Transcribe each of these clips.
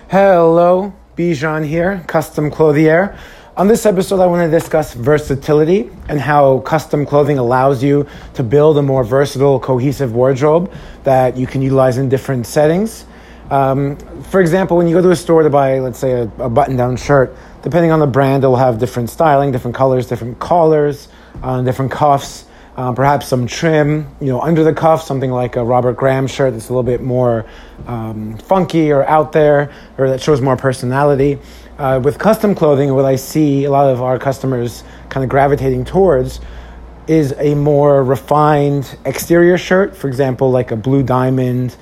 Hello, Bijan here, Custom Clothier. On this episode, I want to discuss versatility and how custom clothing allows you to build a more versatile, cohesive wardrobe that you can utilize in different settings. For example, when you go to a store to buy, let's say, a button-down shirt, depending on the brand, it will have different styling, different colors, different collars, different cuffs. Perhaps some trim, under the cuff, something like a Robert Graham shirt that's a little bit more funky or out there, or that shows more personality. With custom clothing, what I see a lot of our customers kind of gravitating towards is a more refined exterior shirt. For example, like a blue diamond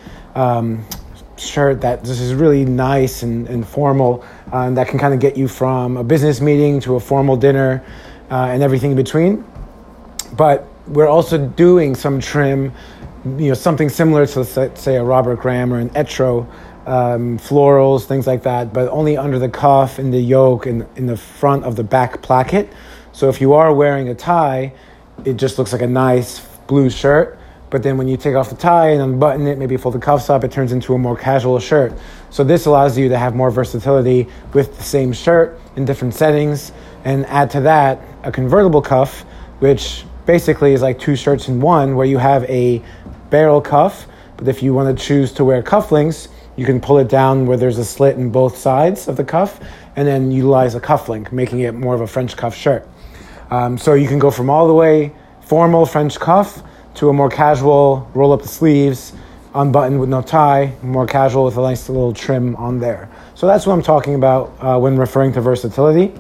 shirt that this is really nice and formal, and that can kind of get you from a business meeting to a formal dinner and everything in between. But we're also doing some trim, something similar to, say, a Robert Graham or an Etro, florals, things like that, but only under the cuff, in the yoke, and in the front of the back placket. So if you are wearing a tie, it just looks like a nice blue shirt. But then when you take off the tie and unbutton it, maybe fold the cuffs up, it turns into a more casual shirt. So this allows you to have more versatility with the same shirt in different settings. And add to that a convertible cuff, which basically is like two shirts in one, where you have a barrel cuff, but if you want to choose to wear cufflinks, you can pull it down where there's a slit in both sides of the cuff, and then utilize a cufflink, making it more of a French cuff shirt. So you can go from all the way formal French cuff to a more casual roll up the sleeves, unbuttoned with no tie, more casual with a nice little trim on there. So that's what I'm talking about when referring to versatility.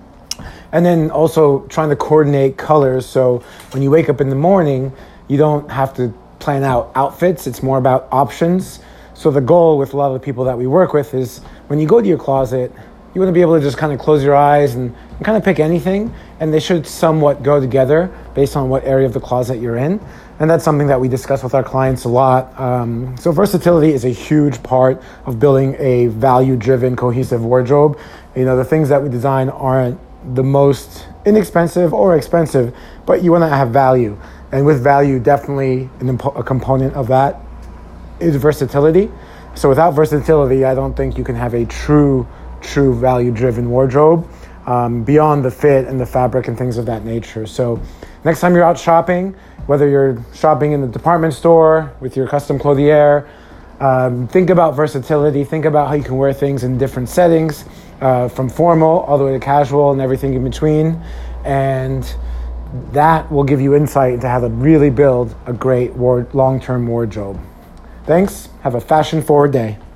And then also trying to coordinate colors. So when you wake up in the morning, you don't have to plan out outfits. It's more about options. So the goal with a lot of the people that we work with is when you go to your closet, you want to be able to just kind of close your eyes and kind of pick anything. And they should somewhat go together based on what area of the closet you're in. And that's something that we discuss with our clients a lot. So versatility is a huge part of building a value-driven, cohesive wardrobe. The things that we design aren't the most inexpensive or expensive, but you want to have value. And with value, definitely a component of that is versatility. So without versatility, I don't think you can have a true value-driven wardrobe beyond the fit and the fabric and things of that nature. So next time you're out shopping, whether you're shopping in the department store with your custom clothier, think about versatility. Think about how you can wear things in different settings, from formal all the way to casual and everything in between. And that will give you insight into how to really build a great long-term wardrobe. Thanks. Have a fashion-forward day.